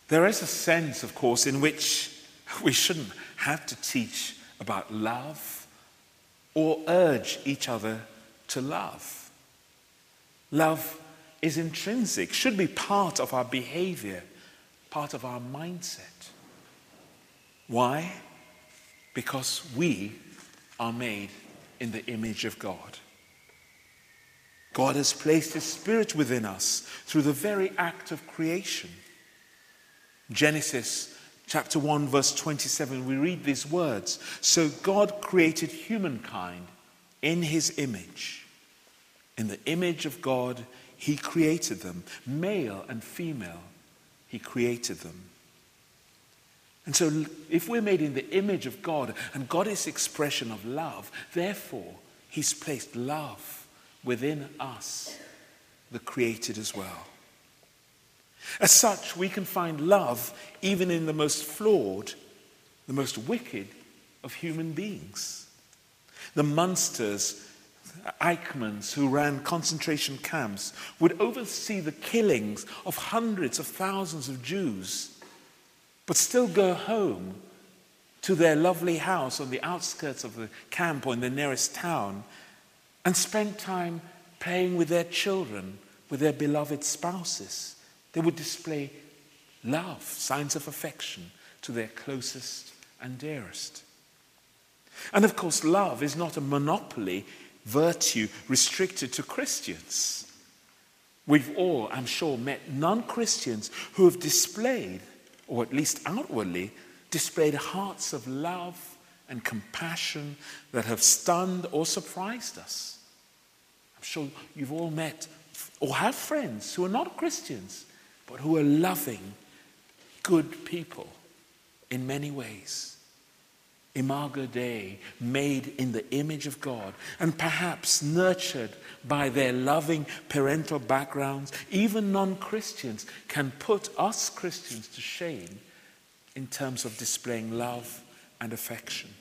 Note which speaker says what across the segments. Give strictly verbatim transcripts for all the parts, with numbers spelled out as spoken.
Speaker 1: There is a sense, of course, in which we shouldn't have to teach about love or urge each other to love. Love is intrinsic, should be part of our behavior, part of our mindset. Why? Because we are made in the image of God. God has placed His Spirit within us through the very act of creation. Genesis chapter one, verse twenty-seven, we read these words. So God created humankind in His image. In the image of God, He created them. Male and female, He created them. And so if we're made in the image of God, and God is the expression of love, therefore He's placed love within us, the created as well. As such, we can find love even in the most flawed, the most wicked of human beings. The Munsters, Eichmanns, who ran concentration camps, would oversee the killings of hundreds of thousands of Jews, but still go home to their lovely house on the outskirts of the camp or in the nearest town and spend time playing with their children, with their beloved spouses. They would display love, signs of affection to their closest and dearest. And of course, love is not a monopoly virtue restricted to Christians. We've all, I'm sure, met non-Christians who have displayed, or at least outwardly, displayed hearts of love and compassion that have stunned or surprised us. I'm sure you've all met or have friends who are not Christians, but who are loving, good people in many ways. Imago Dei, made in the image of God, and perhaps nurtured by their loving parental backgrounds. Even non-Christians can put us Christians to shame in terms of displaying love and affection.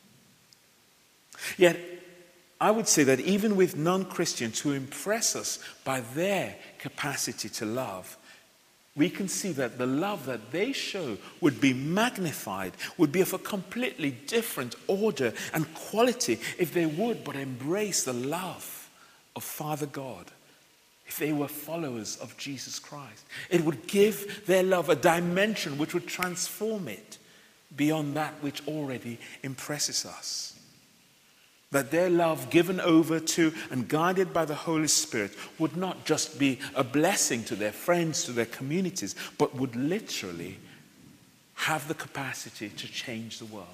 Speaker 1: Yet, I would say that even with non-Christians who impress us by their capacity to love, we can see that the love that they show would be magnified, would be of a completely different order and quality if they would but embrace the love of Father God, if they were followers of Jesus Christ. It would give their love a dimension which would transform it beyond that which already impresses us. That their love given over to and guided by the Holy Spirit would not just be a blessing to their friends, to their communities, but would literally have the capacity to change the world.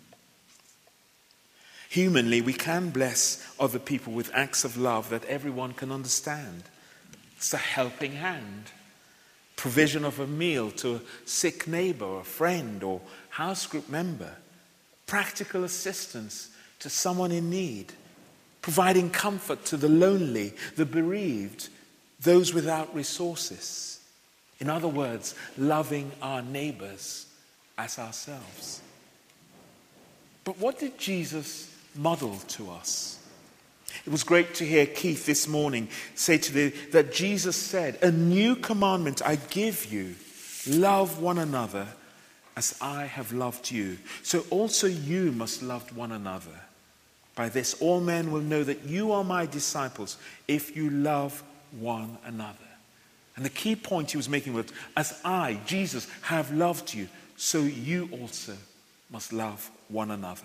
Speaker 1: Humanly, we can bless other people with acts of love that everyone can understand. It's a helping hand, provision of a meal to a sick neighbor or a friend or house group member, practical assistance to someone in need, providing comfort to the lonely, the bereaved, those without resources. In other words, loving our neighbors as ourselves. But what did Jesus model to us? It was great to hear Keith this morning say to the, that Jesus said, "A new commandment I give you, love one another as I have loved you. So also you must love one another. By this all men will know that you are my disciples if you love one another." And the key point he was making was, as I, Jesus, have loved you, so you also must love one another.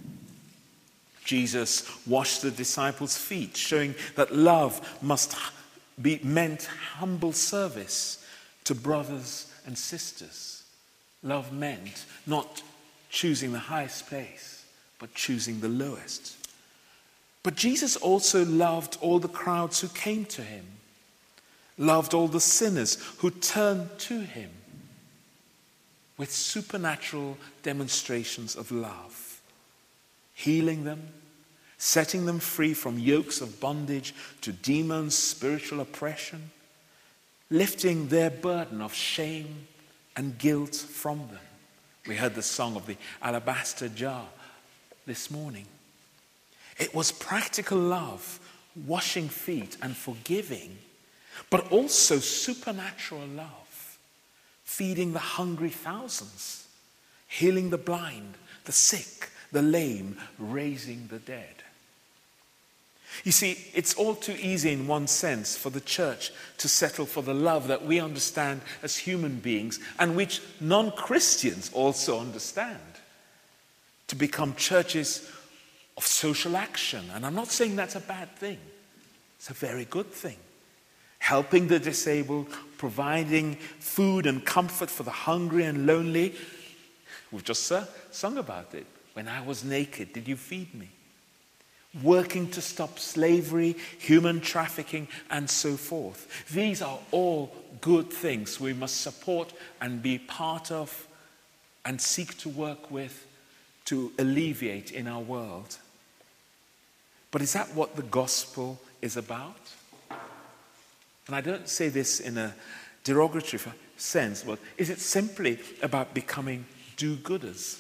Speaker 1: Jesus washed the disciples' feet, showing that love must be meant humble service to brothers and sisters. Love meant not choosing the highest place, but choosing the lowest. But Jesus also loved all the crowds who came to him, loved all the sinners who turned to him with supernatural demonstrations of love, healing them, setting them free from yokes of bondage to demons, spiritual oppression, lifting their burden of shame and guilt from them. We heard the song of the alabaster jar this morning. It was practical love, washing feet and forgiving, but also supernatural love, feeding the hungry thousands, healing the blind, the sick, the lame, raising the dead. You see, it's all too easy in one sense for the church to settle for the love that we understand as human beings and which non-Christians also understand, to become churches of social action. And I'm not saying that's a bad thing. It's a very good thing. Helping the disabled, providing food and comfort for the hungry and lonely. We've just uh, sung about it. When I was naked, did you feed me? Working to stop slavery, human trafficking, and so forth. These are all good things we must support and be part of and seek to work with to alleviate in our world. But is that what the gospel is about? And I don't say this in a derogatory sense, but is it simply about becoming do-gooders?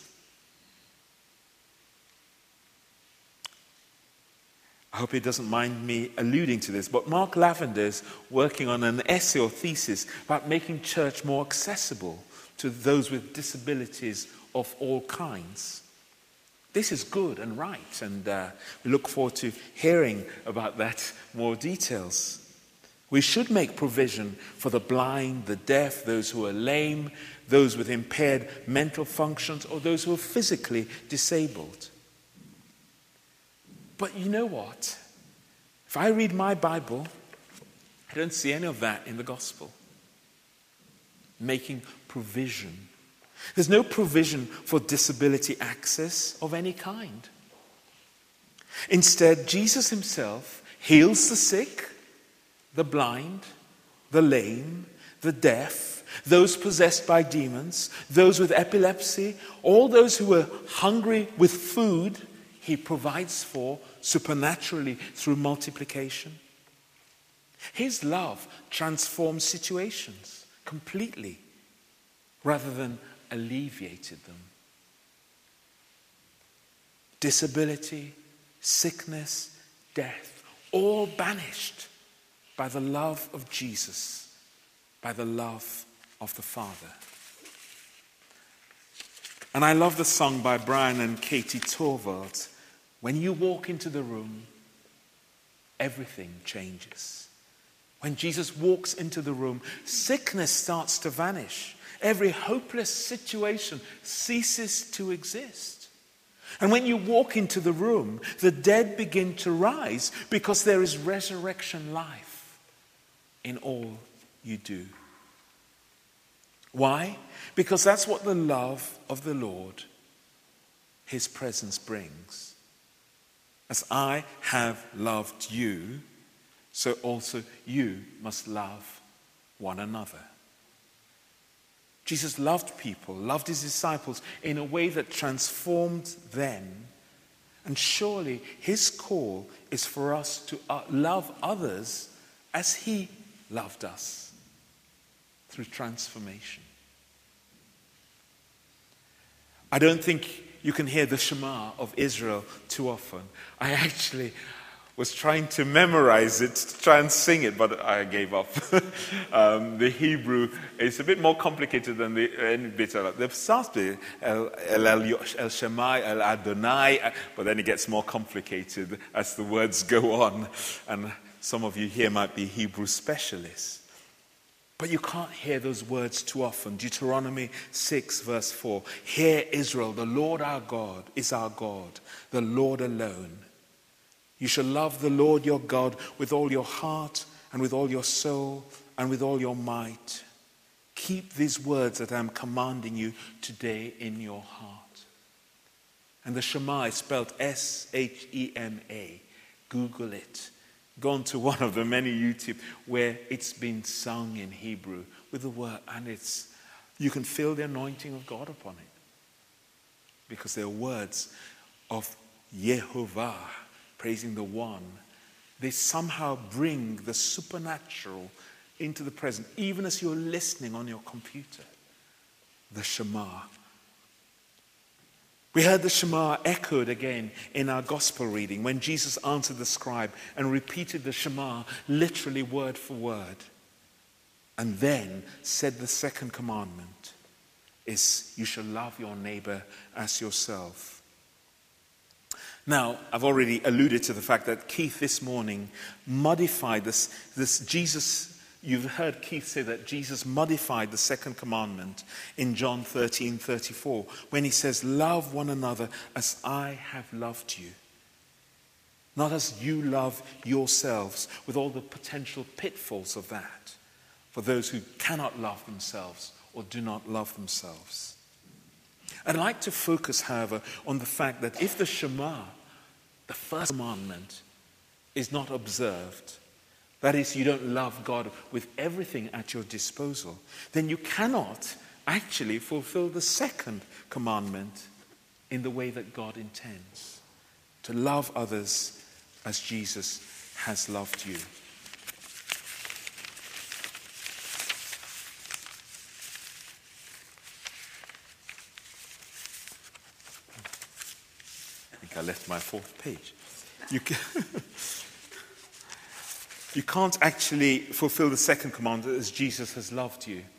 Speaker 1: I hope he doesn't mind me alluding to this, but Mark Lavender's working on an essay or thesis about making church more accessible to those with disabilities of all kinds. This is good and right, and uh, we look forward to hearing about that more details. We should make provision for the blind, the deaf, those who are lame, those with impaired mental functions, or those who are physically disabled. But you know what? If I read my Bible, I don't see any of that in the gospel. Making provision. There's no provision for disability access of any kind. Instead, Jesus himself heals the sick, the blind, the lame, the deaf, those possessed by demons, those with epilepsy, all those who are hungry with food, he provides for supernaturally through multiplication. His love transforms situations completely rather than alleviated them. Disability, sickness, death, all banished by the love of Jesus, by the love of the Father. And I love the song by Brian and Katie Torvald. When you walk into the room, everything changes. When Jesus walks into the room, sickness starts to vanish. Every hopeless situation ceases to exist. And when you walk into the room, the dead begin to rise because there is resurrection life in all you do. Why? Because that's what the love of the Lord, his presence, brings. As I have loved you, so also you must love one another. Jesus loved people, loved his disciples in a way that transformed them. And surely his call is for us to love others as he loved us through transformation. I don't think you can hear the Shema of Israel too often. I actually was trying to memorize it, to try and sing it, but I gave up. um, the Hebrew is a bit more complicated than the any bit of it. The starts with El, El, El Shammai, El Adonai, but then it gets more complicated as the words go on. And some of you here might be Hebrew specialists. But you can't hear those words too often. Deuteronomy six verse four. Hear Israel, the Lord our God is our God, the Lord alone. You shall love the Lord your God with all your heart and with all your soul and with all your might. Keep these words that I'm commanding you today in your heart. And the Shema is spelled S H E M A. Google it. Go on to one of the many YouTube where it's been sung in Hebrew with the word, and it's you can feel the anointing of God upon it. Because they're words of Yehovah, praising the one. They somehow bring the supernatural into the present, even as you're listening on your computer. The Shema. We heard the Shema echoed again in our gospel reading when Jesus answered the scribe and repeated the Shema literally word for word. And then said the second commandment is you shall love your neighbor as yourself. Now, I've already alluded to the fact that Keith this morning modified this, this Jesus, you've heard Keith say that Jesus modified the second commandment in John thirteen thirty-four when he says, love one another as I have loved you. Not as you love yourselves, with all the potential pitfalls of that for those who cannot love themselves or do not love themselves. I'd like to focus, however, on the fact that if the Shema, the first commandment, is not observed, that is, you don't love God with everything at your disposal, then you cannot actually fulfill the second commandment in the way that God intends, to love others as Jesus has loved you. I think I left my fourth page. You, can you can't actually fulfill the second commandment as Jesus has loved you.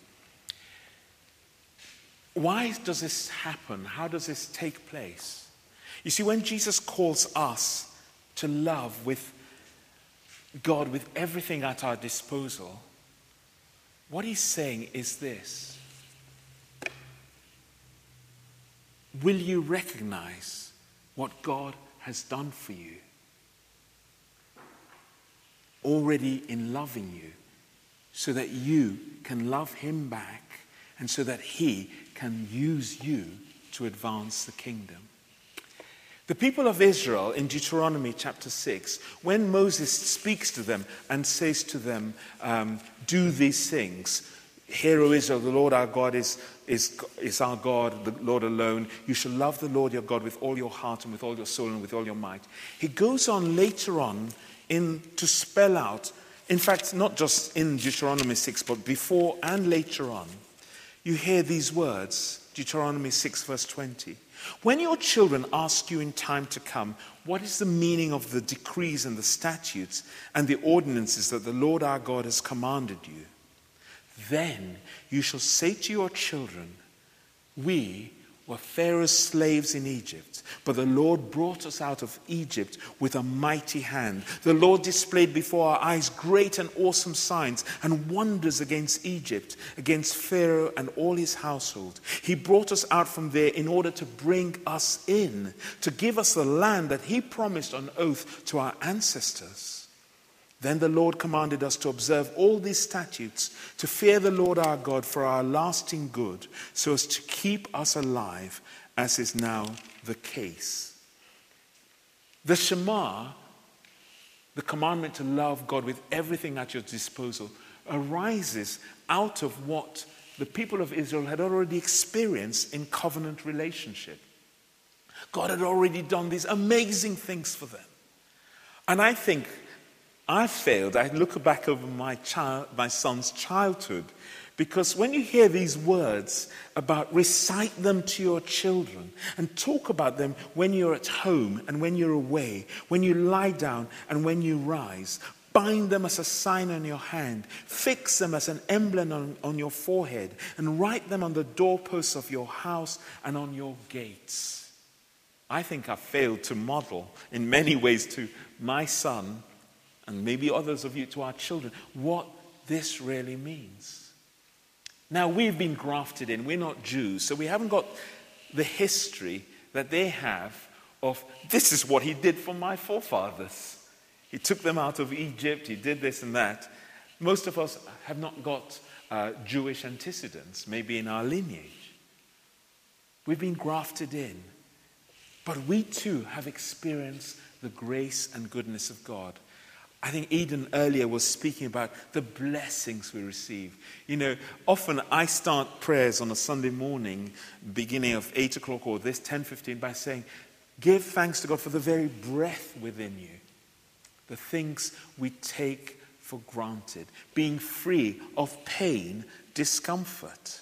Speaker 1: Why does this happen? How does this take place? You see, when Jesus calls us to love with God with everything at our disposal, what he's saying is this: will you recognize what God has done for you already in loving you, so that you can love him back and so that he can use you to advance the kingdom? The people of Israel in Deuteronomy chapter six, when Moses speaks to them and says to them, um, do these things, hear, O Israel, the Lord our God is, is, is our God, the Lord alone. You shall love the Lord your God with all your heart and with all your soul and with all your might. He goes on later on in to spell out, in fact, not just in Deuteronomy six, but before and later on, you hear these words, Deuteronomy six verse twenty. When your children ask you in time to come, what is the meaning of the decrees and the statutes and the ordinances that the Lord our God has commanded you, then you shall say to your children, we were Pharaoh's slaves in Egypt, but the Lord brought us out of Egypt with a mighty hand. The Lord displayed before our eyes great and awesome signs and wonders against Egypt, against Pharaoh and all his household. He brought us out from there in order to bring us in, to give us the land that he promised on oath to our ancestors. Then the Lord commanded us to observe all these statutes, to fear the Lord our God for our lasting good, so as to keep us alive, as is now the case. The Shema, the commandment to love God with everything at your disposal, arises out of what the people of Israel had already experienced in covenant relationship. God had already done these amazing things for them. And I think I failed. I look back over my child, my son's childhood, because when you hear these words about recite them to your children and talk about them when you're at home and when you're away, when you lie down and when you rise, bind them as a sign on your hand, fix them as an emblem on, on your forehead, and write them on the doorposts of your house and on your gates. I think I failed to model in many ways to my son, and maybe others of you, to our children, what this really means. Now, we've been grafted in. We're not Jews, so we haven't got the history that they have of, this is what he did for my forefathers. He took them out of Egypt, he did this and that. Most of us have not got uh, Jewish antecedents, maybe in our lineage. We've been grafted in. But we too have experienced the grace and goodness of God. I think Eden earlier was speaking about the blessings we receive. You know, often I start prayers on a Sunday morning, beginning of eight o'clock or this ten fifteen, by saying, give thanks to God for the very breath within you. The things we take for granted. Being free of pain, discomfort.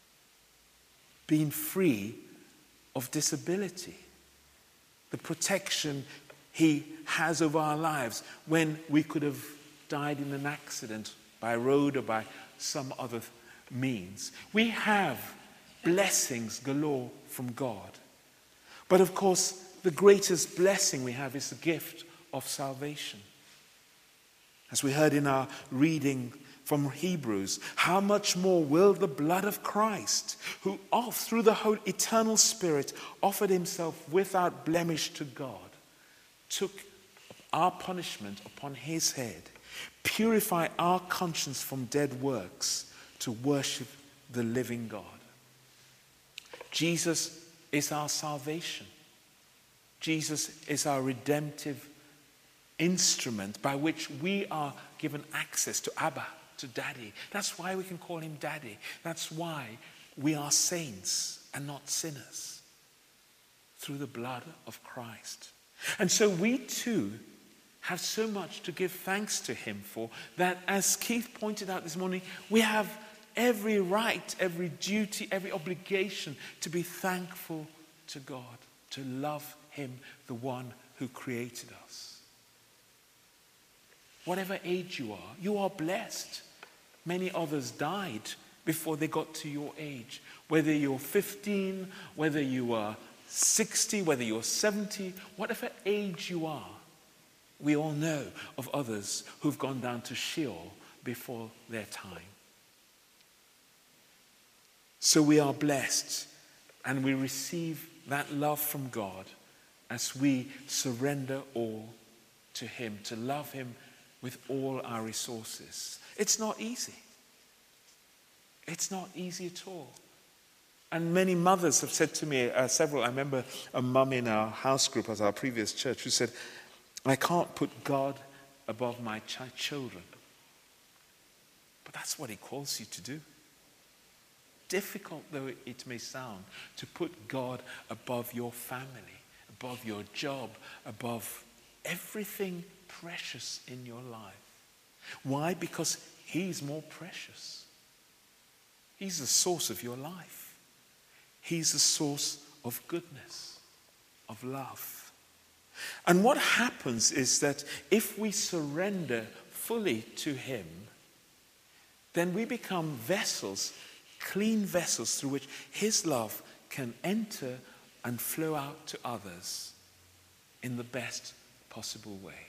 Speaker 1: Being free of disability. The protection he has over our lives when we could have died in an accident by road or by some other means. We have blessings galore from God. But of course, the greatest blessing we have is the gift of salvation. As we heard in our reading from Hebrews, how much more will the blood of Christ, who through the whole eternal Spirit offered himself without blemish to God, took our punishment upon his head, purify our conscience from dead works to worship the living God. Jesus is our salvation. Jesus is our redemptive instrument by which we are given access to Abba, to Daddy. That's why we can call him Daddy. That's why we are saints and not sinners, through the blood of Christ. And so we too have so much to give thanks to him for, that, as Keith pointed out this morning, we have every right, every duty, every obligation to be thankful to God, to love him, the one who created us. Whatever age you are, you are blessed. Many others died before they got to your age. Whether you're fifteen, whether you are sixty, whether you're seventy, whatever age you are, we all know of others who've gone down to Sheol before their time. So we are blessed, and we receive that love from God as we surrender all to him, to love him with all our resources. It's not easy. It's not easy at all. And many mothers have said to me, uh, several, I remember a mum in our house group at our previous church who said, I can't put God above my ch- children. But that's what he calls you to do. Difficult though it may sound, to put God above your family, above your job, above everything precious in your life. Why? Because he's more precious. He's the source of your life. He's the source of goodness, of love. And what happens is that if we surrender fully to him, then we become vessels, clean vessels through which his love can enter and flow out to others in the best possible way.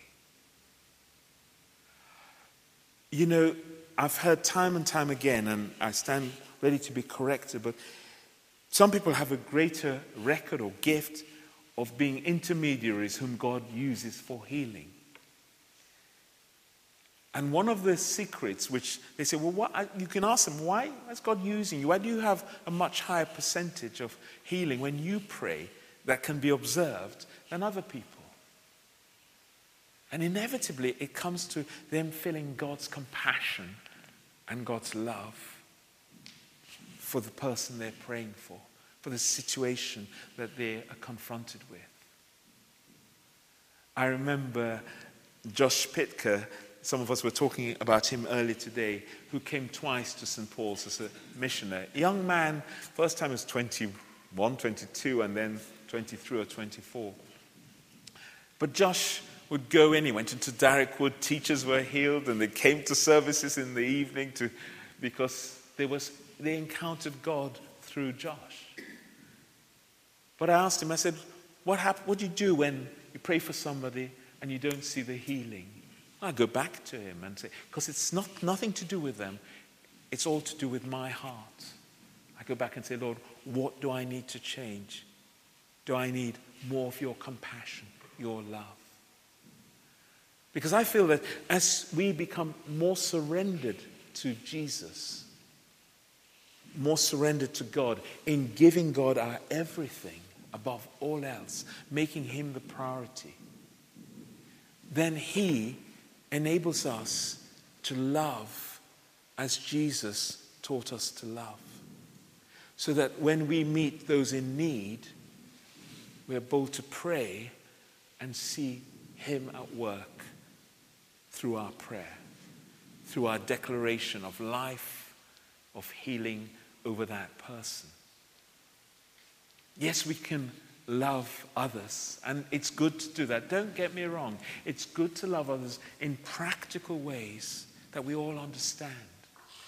Speaker 1: You know, I've heard time and time again, and I stand ready to be corrected, but some people have a greater record or gift of being intermediaries whom God uses for healing. And one of the secrets which they say, well, what, you can ask them, why is God using you? Why do you have a much higher percentage of healing when you pray that can be observed than other people? And inevitably, it comes to them feeling God's compassion and God's love for the person they're praying for, for the situation that they are confronted with. I remember Josh Pitker, some of us were talking about him earlier today, who came twice to Saint Paul's as a missionary. A young man, first time he was twenty-one, twenty-two, and then twenty-three or twenty-four. But Josh would go in, he went into Darwick Wood, teachers were healed, and they came to services in the evening to, because they, was, they encountered God through Josh. But I asked him, I said, what hap- what do you do when you pray for somebody and you don't see the healing? I go back to him and say, because it's not nothing to do with them, it's all to do with my heart. I go back and say, Lord, what do I need to change? Do I need more of your compassion, your love? Because I feel that as we become more surrendered to Jesus, more surrendered to God, in giving God our everything above all else, making him the priority, then he enables us to love as Jesus taught us to love. So that when we meet those in need, we're bold to pray and see him at work through our prayer, through our declaration of life, of healing over that person. Yes, we can love others, and it's good to do that. Don't get me wrong. It's good to love others in practical ways that we all understand.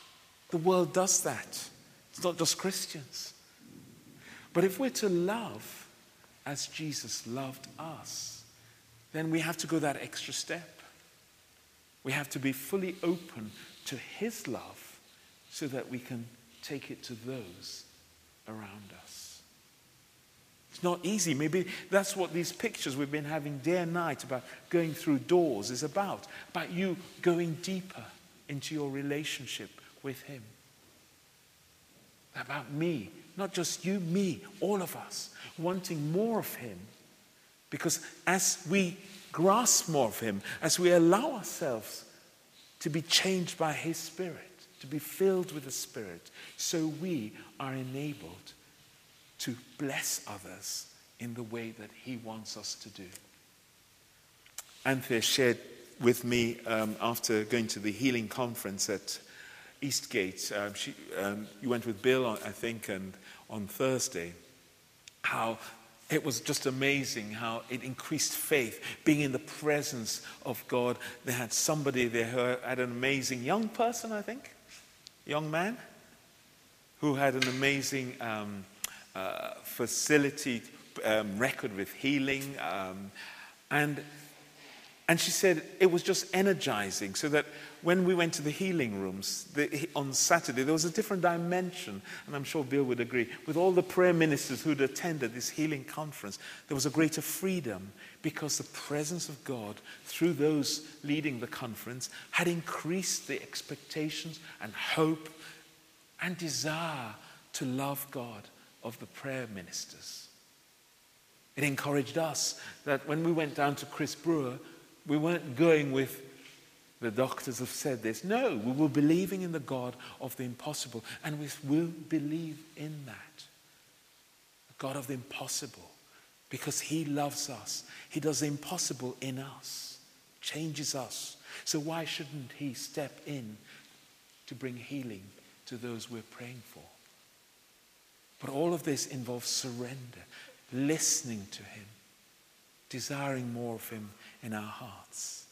Speaker 1: The world does that. It's not just Christians. But if we're to love as Jesus loved us, then we have to go that extra step. We have to be fully open to his love so that we can take it to those around us. It's not easy. Maybe that's what these pictures we've been having day and night about going through doors is about. About you going deeper into your relationship with him. About me, not just you, me, all of us, wanting more of him. Because as we grasp more of him, as we allow ourselves to be changed by his Spirit, to be filled with the Spirit, so we are enabled to bless others in the way that he wants us to do. Anthea shared with me um, after going to the healing conference at Eastgate. Um, she, um, you went with Bill, I think, and on Thursday, how it was just amazing how it increased faith, being in the presence of God. They had somebody there who had an amazing young person, I think, young man, who had an amazing um, uh, facility um, record with healing. Um, and And she said it was just energizing, so that when we went to the healing rooms the, on Saturday, there was a different dimension, and I'm sure Bill would agree, with all the prayer ministers who'd attended this healing conference, there was a greater freedom because the presence of God through those leading the conference had increased the expectations and hope and desire to love God of the prayer ministers. It encouraged us that when we went down to Chris Brewer, we weren't going with, the doctors have said this. No, we were believing in the God of the impossible. And we will believe in that. The God of the impossible. Because he loves us. He does the impossible in us. Changes us. So why shouldn't he step in to bring healing to those we're praying for? But all of this involves surrender. Listening to him. Desiring more of him in our hearts.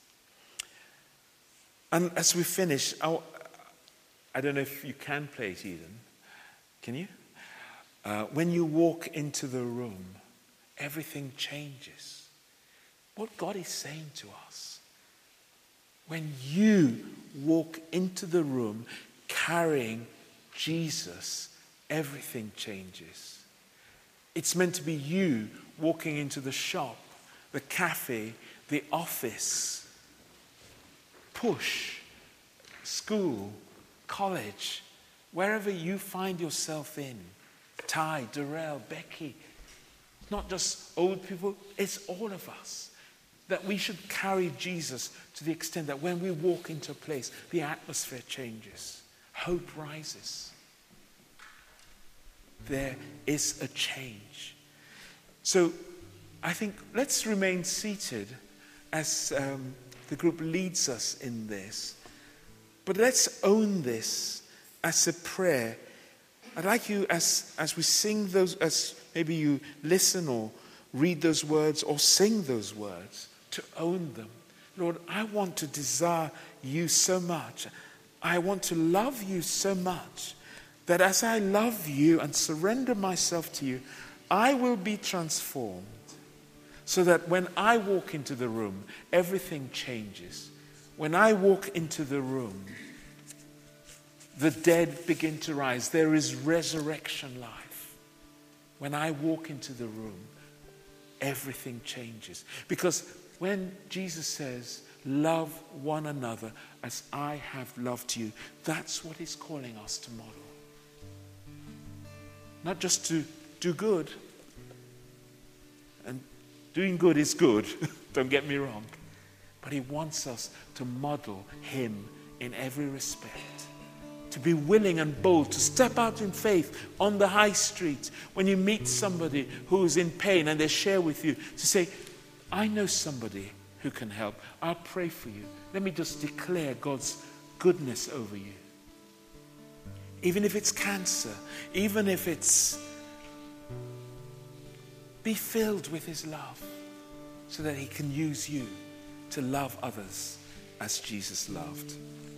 Speaker 1: And as we finish, I, I don't know if you can play it, Eden. Can you? Uh, when you walk into the room, everything changes. What God is saying to us. When you walk into the room carrying Jesus, everything changes. It's meant to be you walking into the shop, the cafe, the office, push, school, college, wherever you find yourself in. Ty, Darrell, Becky, not just old people, it's all of us. That we should carry Jesus to the extent that when we walk into a place, the atmosphere changes. Hope rises. There is a change. So I think let's remain seated as um, the group leads us in this. But let's own this as a prayer. I'd like you, as, as we sing those, as maybe you listen or read those words or sing those words, to own them. Lord, I want to desire you so much. I want to love you so much that as I love you and surrender myself to you, I will be transformed. So that when I walk into the room, everything changes. When I walk into the room, the dead begin to rise. There is resurrection life. When I walk into the room, everything changes. Because when Jesus says, love one another as I have loved you, that's what he's calling us to model. Not just to do good. And doing good is good, don't get me wrong. But he wants us to model him in every respect. To be willing and bold, to step out in faith on the high street when you meet somebody who is in pain and they share with you, to say, I know somebody who can help. I'll pray for you. Let me just declare God's goodness over you. Even if it's cancer, even if it's... Be filled with his love so that he can use you to love others as Jesus loved.